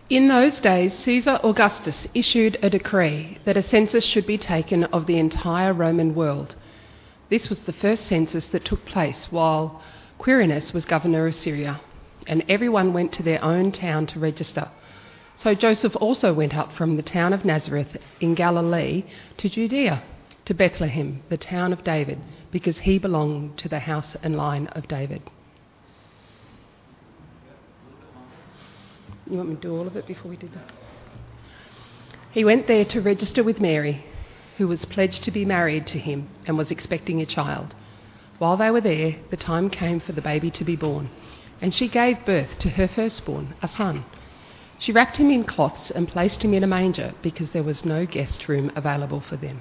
In those days, Caesar Augustus issued a decree that a census should be taken of the entire Roman world. This was the first census that took place while Quirinius was governor of Syria, and everyone went to their own town to register. So Joseph also went up from the town of Nazareth in Galilee to Judea, to Bethlehem, the town of David, because he belonged to the house and line of David. You want me to do all of it before we do that? He went there to register with Mary, who was pledged to be married to him and was expecting a child. While they were there, the time came for the baby to be born, and she gave birth to her firstborn, a son. She wrapped him in cloths and placed him in a manger because there was no guest room available for them.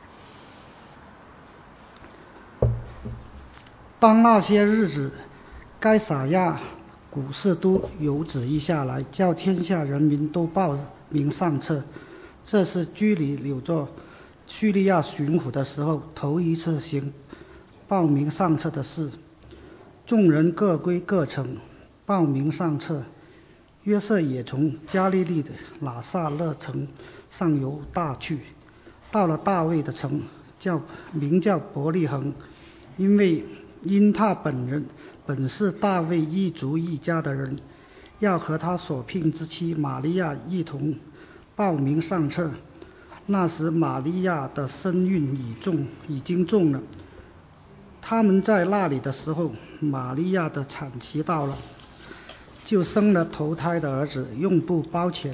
当那些日子，该撒亚古士都有旨意下来，叫天下人民都报名上册。这是居里有做叙利亚巡抚的时候头一次行报名上册的事。众人各归各城，报名上册。约瑟也从加利利的拿撒勒城上犹大去，到了大卫的城，名叫伯利恒，因他本是大卫一族一家的人，要和他所聘之妻玛利亚一同报名上册。那时玛利亚的身孕已经重了。他们在那里的时候，玛利亚的产期到了，就生了头胎的儿子，用布包起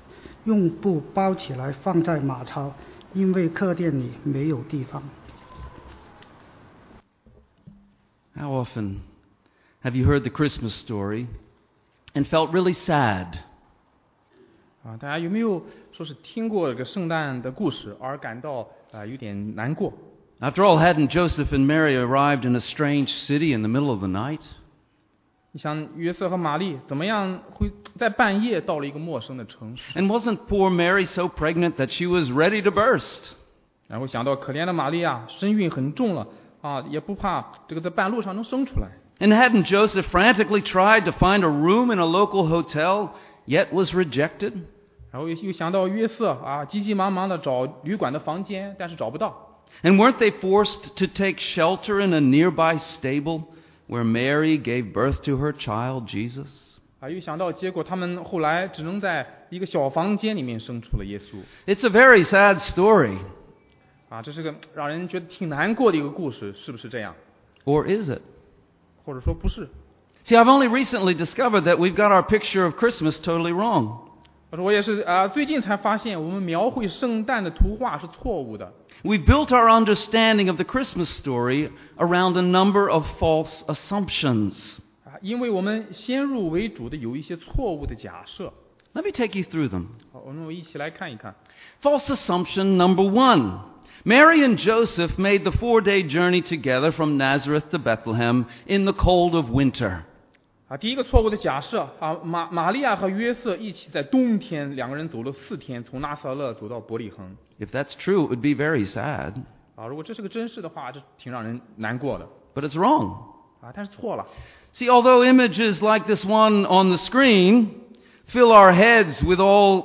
来放在马槽，因为客店里没有地方。 How often have you heard the Christmas story and felt really sad? 大家有没有说是听过这个圣诞的故事而感到有点难过？ After all, hadn't Joseph and Mary arrived in a strange city in the middle of the night? 你想约瑟和玛丽怎么样会在半夜到了一个陌生的城市？ And wasn't poor Mary so pregnant that she was ready to burst? 然后想到可怜的玛利亚身孕很重了也不怕这个在半路上能生出来。 And hadn't Joseph frantically tried to find a room in a local hotel, yet was rejected? 然后又想到约瑟急急忙忙的找旅馆的房间，但是找不到。 And weren't they forced to take shelter in a nearby stable where Mary gave birth to her child, Jesus? 又想到结果他们后来只能在一个小房间里面生出了耶稣。 It's a very sad story. 这是个让人觉得挺难过的一个故事，是不是这样？ Or is it? 或者说不是？ See, I've only recently discovered that we've got our picture of Christmas totally wrong. 我也是最近才发现我们描绘圣诞的图画是错误的。 We built our understanding of the Christmas story around a number of false assumptions. 因为我们先入为主的有一些错误的假设。 Let me take you through them. 好，我们一起来看一看。 False assumption number 1. Mary and Joseph made the 4-day journey together from Nazareth to Bethlehem in the cold of winter. 第一个错误的假设玛利亚和约瑟一起在冬天，两个人走了4天，从拿撒勒走到伯利恒。 If that's true, it would be very sad. 如果这是个真事的话，这挺让人难过的。 But it's wrong. 但是错了。 See, although images like this one on the screen fill our heads with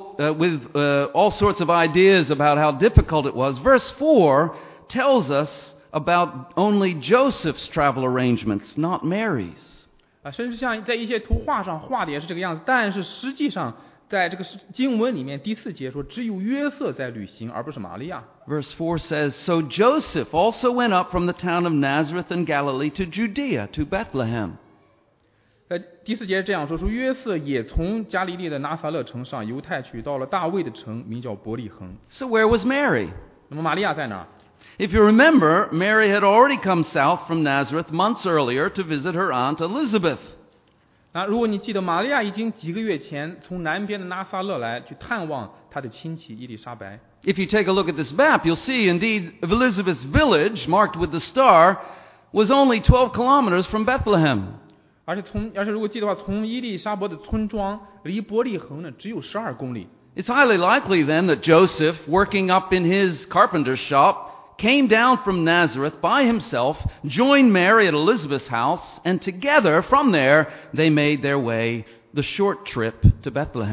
all sorts of ideas about how difficult it was, verse 4 tells us about only Joseph's travel arrangements, not Mary's. 甚至像在一些图画上画的也是这个样子，但是实际上在这个经文里面第4节说只有约瑟在旅行，而不是玛利亚。 Verse 4 says, So Joseph also went up from the town of Nazareth in Galilee to Judea, to Bethlehem. 第4节这样说约瑟也从加利利的拿撒勒城上犹太去，到了大卫的城，名叫伯利恒。 So where was Mary? 那么玛利亚在哪儿？ If you remember, Mary had already come south from Nazareth months earlier to visit her aunt Elizabeth. 如果你记得，玛利亚已经几个月前从南边的拿撒勒来去探望她的亲戚伊丽莎白。 If you take a look at this map, you'll see indeed Elizabeth's village, marked with the star, was only 12 kilometers from Bethlehem. 而且如果记得的话，从伊丽莎白的村庄离伯利恒呢只有12公里。 It's highly likely then that Joseph, working up in his carpenter's shop, came down from Nazareth by himself, joined Mary at Elizabeth's house, and together from there they made their way the short trip to Bethlehem.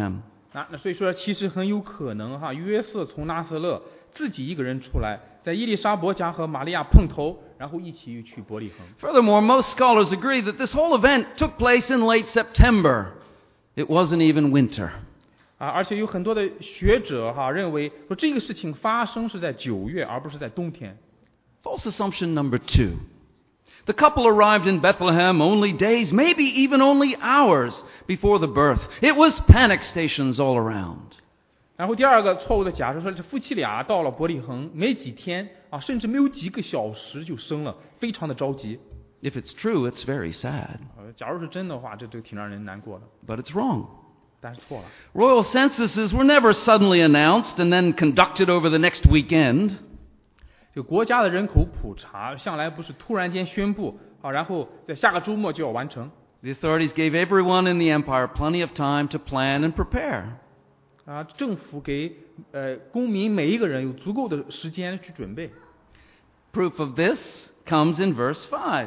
那所以说，其实很有可能约瑟从拿撒勒自己一个人出来，在伊丽莎伯家和玛利亚碰头，然后一起去伯利恒。 Furthermore, most scholars agree that this whole event took place in late September. It wasn't even winter. 而且有很多的学者认为说这个事情发生是在9月，而不是在冬天。 False assumption number 2. The couple arrived in Bethlehem only days, maybe even only hours before the birth. It was panic stations all around. 然后第二个错误的假设说，这夫妻俩到了伯利恒没几天甚至没有几个小时就生了，非常的着急。 If it's true, it's very sad. 假如是真的话，这挺让人难过的。 But it's wrong. 但是错了。 Royal censuses were never suddenly announced and then conducted over the next weekend. 就国家的人口普查向来不是突然间宣布然后在下个周末就要完成。 The authorities gave everyone in the empire plenty of time to plan and prepare. 政府给公民每一个人有足够的时间去准备。 Proof of this comes in verse 5,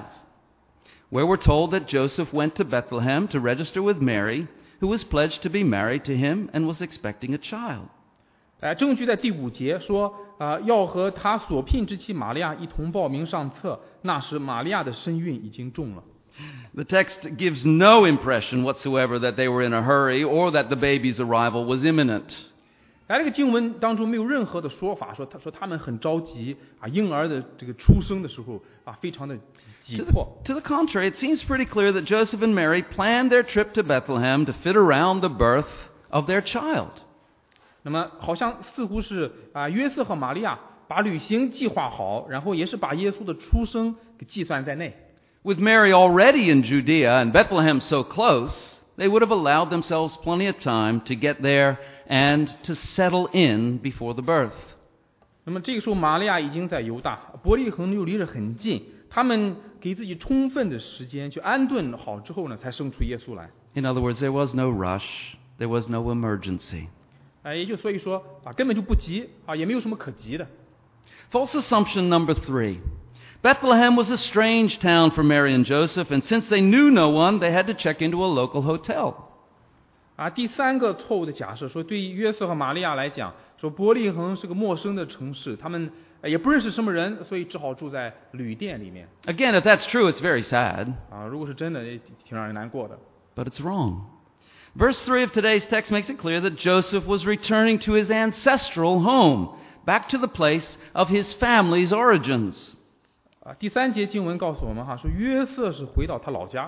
where we're told that Joseph went to Bethlehem to register with Mary, who was pledged to be married to him and was expecting a child. 证据在第5节说要和他所聘之妻玛利亚一同报名上册，那时玛利亚的身孕已经重了。 The text gives no impression whatsoever that they were in a hurry or that the baby's arrival was imminent. 这个经文当中没有任何的说法说他们很着急婴儿的这个出生的时候非常的急迫。 To the contrary, it seems pretty clear that Joseph and Mary planned their trip to Bethlehem to fit around the birth of their child. 那么好像似乎是约瑟和玛利亚把旅行计划好，然后也是把耶稣的出生给计算在内。 With Mary already in Judea and Bethlehem so close, they would have allowed themselves plenty of time to get there and to settle in before the birth. 那么这个时候玛利亚已经在犹大，伯利恒又离着很近，他们给自己充分的时间去安顿好之后呢，才生出耶稣来。 In other words, there was no rush, there was no emergency. 也就所以说根本就不急也没有什么可急的。 False assumption number 3. Bethlehem was a strange town for Mary and Joseph, and since they knew no one, they had to check into a local hotel. 第3个错误的假设说，对于约瑟和玛利亚来讲，说伯利恒是个陌生的城市，他们也不认识什么人，所以只好住在旅店里面。 Again, if that's true, it's very sad. 如果是真的，也挺让人难过的。 But it's wrong. Verse 3 of today's text makes it clear that Joseph was returning to his ancestral home, back to the place of his family's origins. 第3节经文告诉我们说约瑟是回到他老家。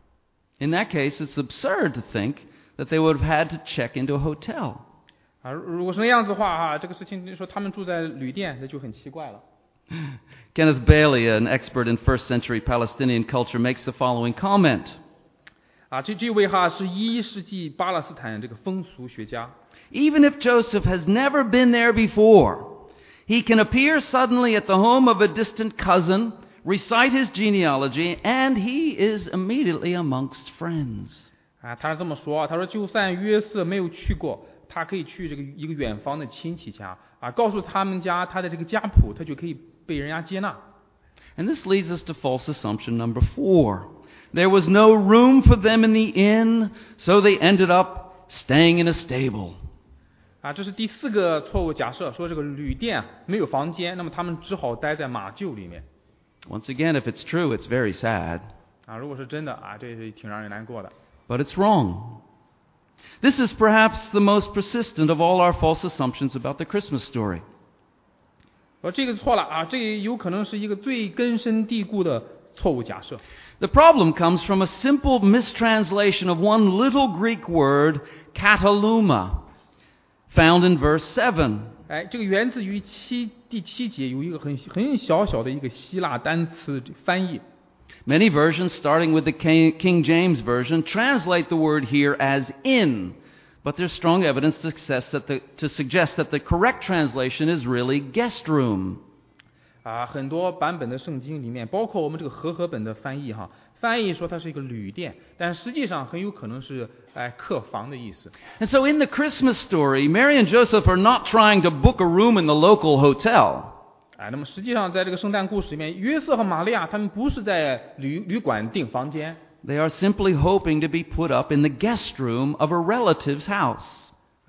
In that case, it's absurd to think that they would have had to check into a hotel. 如果是那样子的话这个事情说他们住在旅店，那就很奇怪了。 Kenneth Bailey, an expert in first century Palestinian culture, makes the following comment. 这位是1世纪巴勒斯坦这个风俗学家。 Even if Joseph has never been there before, he can appear suddenly at the home of a distant cousin, recite his genealogy, and he is immediately amongst friends. 他是这么说他说就算约瑟没有去过，他可以去这个一个远房的亲戚家告诉他们家他的这个家谱，他就可以被人家接纳。 And this leads us to false assumption number 4. There was no room for them in the inn, so they ended up staying in a stable. 这是第4个错误假设，说这个旅店没有房间，那么他们只好待在马厩里面。 Once again, if it's true, it's very sad. 如果是真的这是挺让人难过的。 But it's wrong. This is perhaps the most persistent of all our false assumptions about the Christmas story. 这个错了这有可能是一个最根深蒂固的错误假设。 The problem comes from a simple mistranslation of one little Greek word, kataluma, found in verse 7. 这个源自于第7节有一个很小小的一个希腊单词翻译。 Many versions, starting with the King James Version, translate the word here as inn, but there's strong evidence to suggest that the correct translation is really guest room. 很多版本的圣经里面，包括我们这个和合本的翻译翻译说它是一个旅店，但实际上很有可能是客房的意思。 And so in the Christmas story, Mary and Joseph are not trying to book a room in the local hotel. 那么实际上在这个圣诞故事里面，约瑟和玛利亚他们不是在旅馆订房间。 They are simply hoping to be put up in the guest room of a relative's house.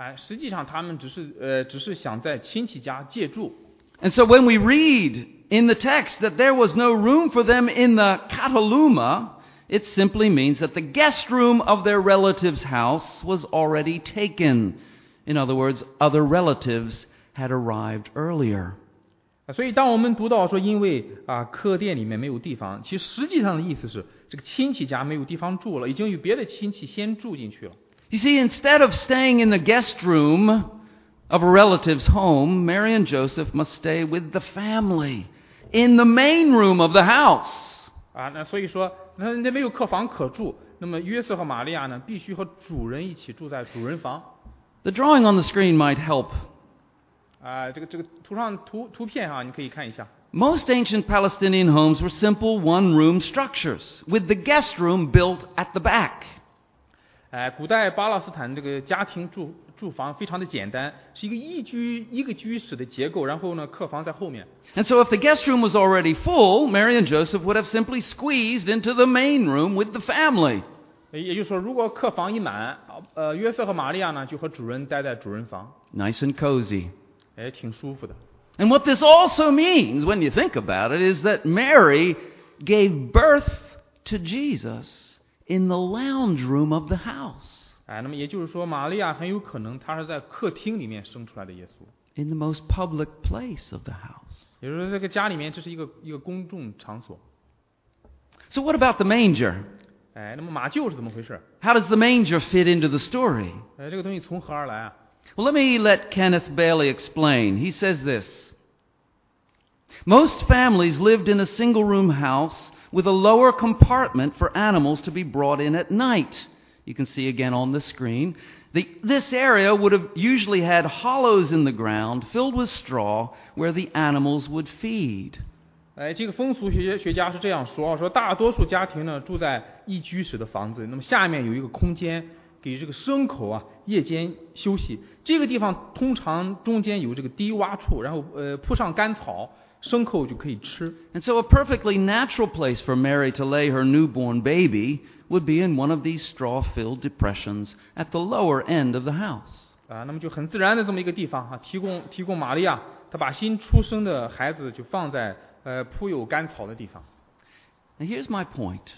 实际上他们只是想在亲戚家借住。 And so when we read in the text that there was no room for them in the kataluma, it simply means that the guest room of their relative's house was already taken. In other words, other relatives had arrived earlier. 所以当我们读到说因为客店里面没有地方，其实实际上的意思是这个亲戚家没有地方住了，已经有别的亲戚先住进去了。 You see, instead of staying in the guest room of a relative's home, Mary and Joseph must stay with the family in the main room of the house. 那所以说那没有客房可住，那么约瑟和玛利亚呢，必须和主人一起住在主人房。 The drawing on the screen might help. 这个图片你可以看一下。 Most ancient Palestinian homes were simple one-room structures, with the guest room built at the back. 古代巴勒斯坦这个家庭住房非常的简单，是一个居室的结构，然后呢，客房在后面。 And so if the guest room was already full, Mary and Joseph would have simply squeezed into the main room with the family. 也就是说，如果客房一满，约瑟和玛利亚呢就和主人待在主人房。 Nice and cozy. 挺舒服的。 And what this also means, when you think about it, is that Mary gave birth to Jesus in the lounge room of the house. 那么也就是说，玛利亚很有可能她是在客厅里面生出来的耶稣。 In the most public place of the house. 也就是说，这个家里面这是一个公众场所。 So what about the manger? 那么马厩是怎么回事？ How does the manger fit into the story? 这个东西从何而来啊？ Well, let Kenneth Bailey explain. He says this. Most families lived in a single-room house with a lower compartment for animals to be brought in at night. You can see again on the screen. This area would have usually had hollows in the ground filled with straw where the animals would feed. 这个风俗学家是这样说大多数家庭呢住在一居室的房子，那么下面有一个空间给这个牲口夜间休息。这个地方通常中间有这个低洼处，然后铺上干草，牲口就可以吃。 And so a perfectly natural place for Mary to lay her newborn baby would be in one of these straw-filled depressions at the lower end of the house. 那么就很自然的这么一个地方提供玛利亚，她把新出生的孩子就放在铺有干草的地方。 Now here's my point.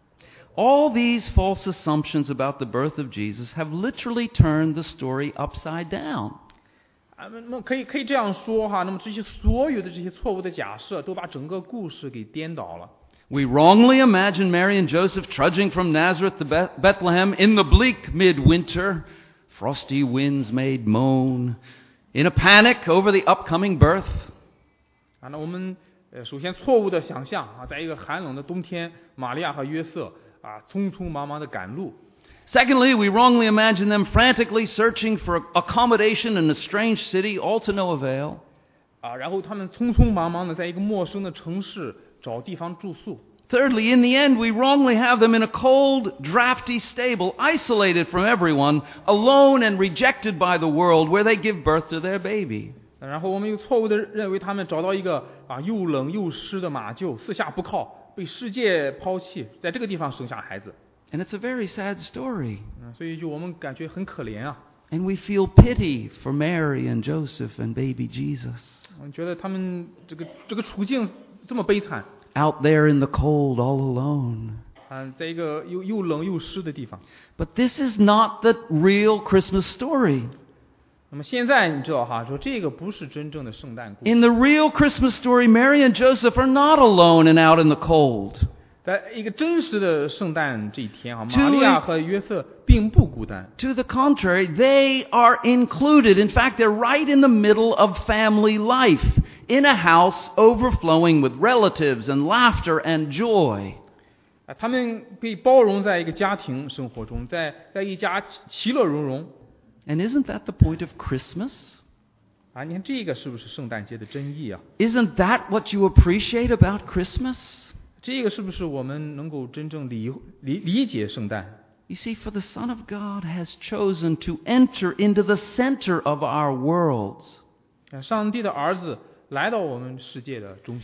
All these false assumptions about the birth of Jesus have literally turned the story upside down. 那么可以这样说那么所有的这些错误的假设都把整个故事给颠倒了。 We wrongly imagine Mary and Joseph trudging from Nazareth to Bethlehem in the bleak midwinter. Frosty winds made moan. In a panic over the upcoming birth. 那我们首先错误的想象在一个寒冷的冬天，玛利亚和约瑟匆匆忙忙的赶路。 Secondly, we wrongly imagine them frantically searching for accommodation in a strange city, all to no avail. 然后他们匆匆忙忙的在一个陌生的城市找地方住宿。 Thirdly, in the end, we wrongly have them in a cold, drafty stable, isolated from everyone, alone and rejected by the world, where they give birth to their baby. 然后我们又错误的认为他们找到一个又冷又湿的马厩，四下不靠，被世界抛弃，在这个地方生下孩子。 And it's a very sad story. 所以我们感觉很可怜 And we feel pity for Mary and Joseph and baby Jesus. 我觉得他们这个处境这么悲惨。 Out there in the cold, all alone. 在一个又冷又湿的地方。 But this is not the real Christmas story. 那么现在你知道说这个不是真正的圣诞故事。 In the real Christmas story, Mary and Joseph are not alone and out in the cold. 在一个真实的圣诞这一天玛利亚和约瑟并不孤单。 To the contrary, they are included. In fact, they're right in the middle of family life, in a house overflowing with relatives and laughter and joy. 他们被包容在一个家庭生活中，在一家其乐融融。 And isn't that the point of Christmas? 你看这个是不是圣诞节的真意 Isn't that what you appreciate about Christmas? 这个是不是我们能够真正理解圣诞？ You see, for the Son of God has chosen to enter into the center of our worlds. 上帝的儿子来到我们世界的中心。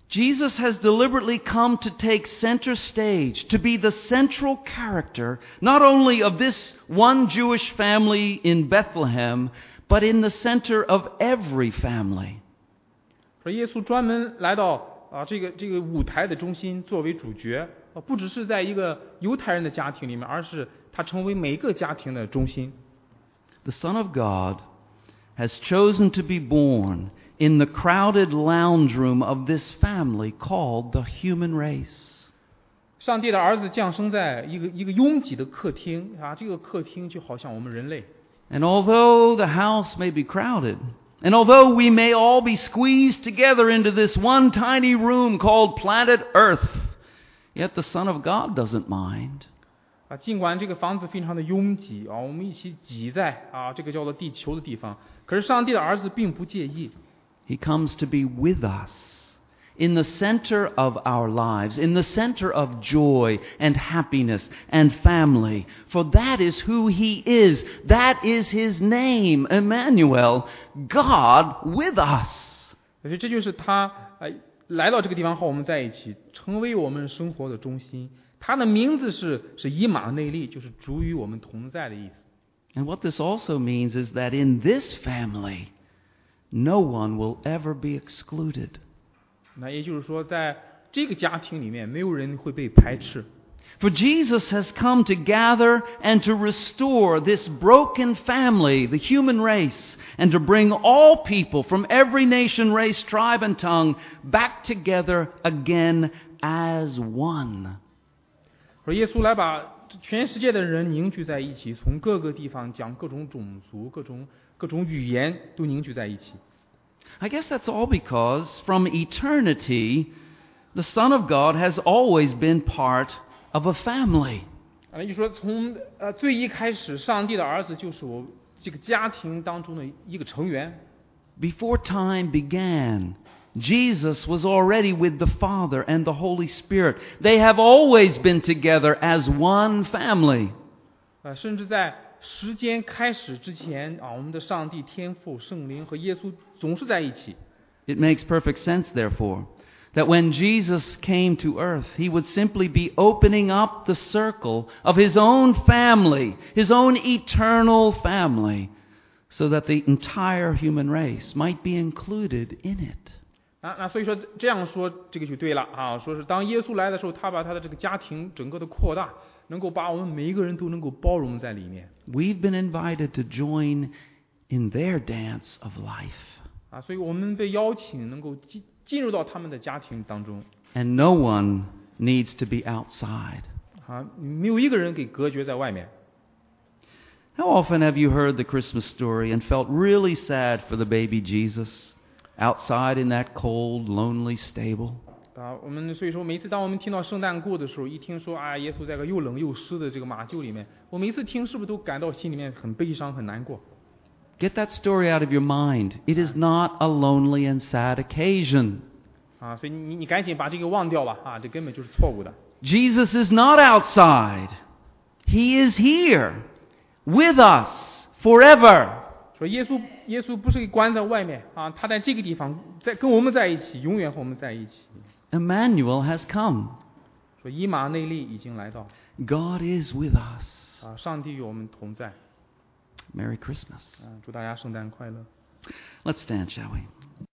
Jesus has deliberately come to take center stage, to be the central character, not only of this one Jewish family in Bethlehem, but in the center of every family. 说耶稣专门来到这个舞台的中心作为主角，不只是在一个犹太人的家庭里面，而是他成为每个家庭的中心。 The Son of God has chosen to be born in the crowded lounge room of this family called the human race. 上帝的儿子降生在一个拥挤的客厅这个客厅就好像我们人类。 And although the house may be crowded, and although we may all be squeezed together into this one tiny room called planet Earth, yet the Son of God doesn't mind. 尽管这个房子非常的拥挤我们一起挤在这个叫做地球的地方，可是上帝的儿子并不介意。 He comes to be with us in the center of our lives, in the center of joy and happiness and family. For that is who He is. That is His name, Emmanuel, God with us. 所以这就是他来到这个地方和我们在一起，成为我们生活的中心。他的名字是以马内利，就是主与我们同在的意思。 And what this also means is that in this family, no one will ever be excluded. 那也就是说，在这个家庭里面，没有人会被排斥。 For Jesus has come to gather and to restore this broken family, the human race, and to bring all people from every nation, race, tribe, and tongue back together again as one. 说耶稣来把全世界的人凝聚在一起，从各个地方将各种种族、各种语言都凝聚在一起。 I guess that's all because from eternity, the Son of God has always been part of a family. 也就是说，从最一开始，上帝的儿子就是我这个家庭当中的一个成员。 Before time began, Jesus was already with the Father and the Holy Spirit. They have always been together as one family. 甚至在时间开始之前我们的上帝、天父、圣灵和耶稣总是在一起。 It makes perfect sense, therefore, that when Jesus came to earth, He would simply be opening up the circle of His own family, His own eternal family, so that the entire human race might be included in it. 那所以说这样说这个就对了说是当耶稣来的时候，他把他的这个家庭整个的扩大，能够把我们每一个人都能够包容在里面。 We've been invited to join in their dance of life. 所以我们被邀请能够进入到他们的家庭当中。 And no one needs to be outside. 没有一个人给隔绝在外面。 How often have you heard the Christmas story and felt really sad for the baby Jesus outside in that cold, lonely stable? 我们所以说每一次当我们听到圣诞故的时候，一听说耶稣在个又冷又湿的这个马厩里面，我每一次听是不是都感到心里面很悲伤很难过？ Get that story out of your mind. It is not a lonely and sad occasion. 所以你赶紧把这个忘掉吧这根本就是错误的。 Jesus is not outside. He is here with us forever. 说耶稣不是关在外面他在这个地方跟我们在一起，永远和我们在一起。 Emmanuel has come. 说以马内利已经来到。 God is with us. 上帝与我们同在。 Merry Christmas. 祝大家圣诞快乐。 Let's stand, shall we?